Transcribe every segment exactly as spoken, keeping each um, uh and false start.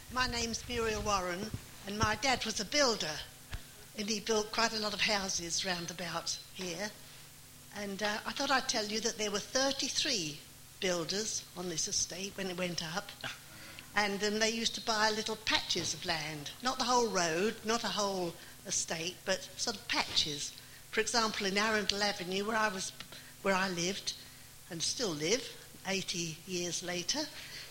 My name's Muriel Warren, and my dad was a builder, and he built quite a lot of houses round about here. And uh, I thought I'd tell you that there were thirty-three builders on this estate when it went up, and um, they used to buy little patches of land, not the whole road, not a whole estate, but sort of patches. For example, in Arundel Avenue, where I was, where I lived, and still live, eighty years later,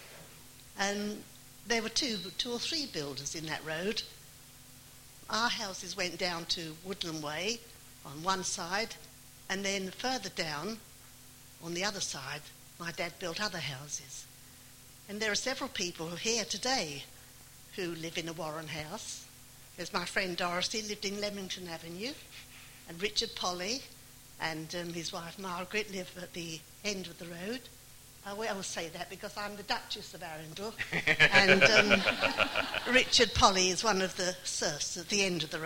and there were two, two or three builders in that road. Our houses went down to Woodland Way on one side, and then further down on the other side, my dad built other houses. And there are several people here today who live in a Warren house. There's my friend Dorothy, lived in Leamington Avenue, and Richard Polly and um, his wife Margaret live at the end of the road. I always say that because I'm the Duchess of Arundel, and um, Richard Polly is one of the serfs at the end of the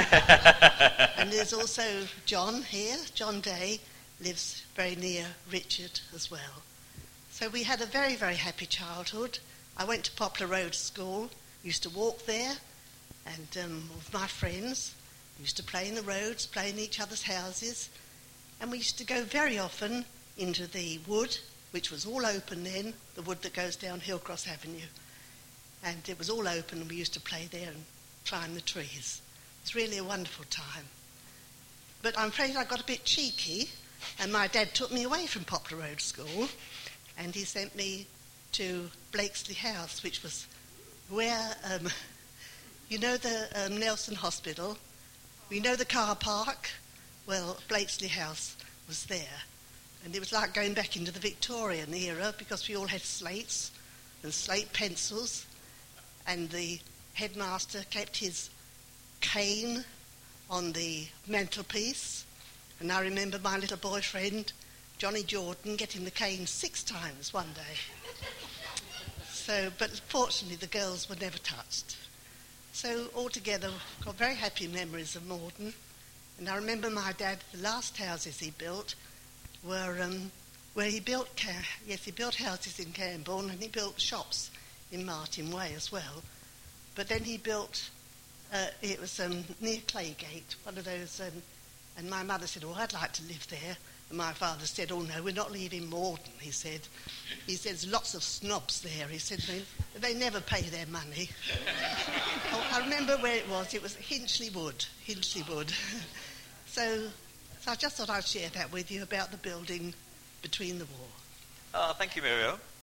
road. And there's also John here. John Day lives very near Richard as well. So we had a very, very happy childhood. I went to Poplar Road School, used to walk there, and um, with my friends, used to play in the roads, play in each other's houses, and we used to go very often into the wood, which was all open then, the wood that goes down Hillcross Avenue. And it was all open, and we used to play there and climb the trees. It was really a wonderful time. But I'm afraid I got a bit cheeky, and my dad took me away from Poplar Road School, and he sent me to Blakesley House, which was where, um, you know the um, Nelson Hospital? You know the car park? Well, Blakesley House was there. And it was like going back into the Victorian era because we all had slates and slate pencils, and the headmaster kept his cane on the mantelpiece. And I remember my little boyfriend, Johnny Jordan, getting the cane six times one day. So, but fortunately the girls were never touched. So altogether, I've got very happy memories of Morden. And I remember my dad, the last houses he built were um, where he built, yes, he built houses in Camborne, and he built shops in Martin Way as well. But then he built, uh, it was um, near Claygate, one of those, um, and my mother said, oh, I'd like to live there. And my father said, oh, no, we're not leaving Morden, he said. He said, there's lots of snobs there. He said, they, they never pay their money. Oh, I remember where it was. It was Hinchley Wood, Hinchley Wood. so, so I just thought I'd share that with you about the building between the war. Oh, thank you, Muriel.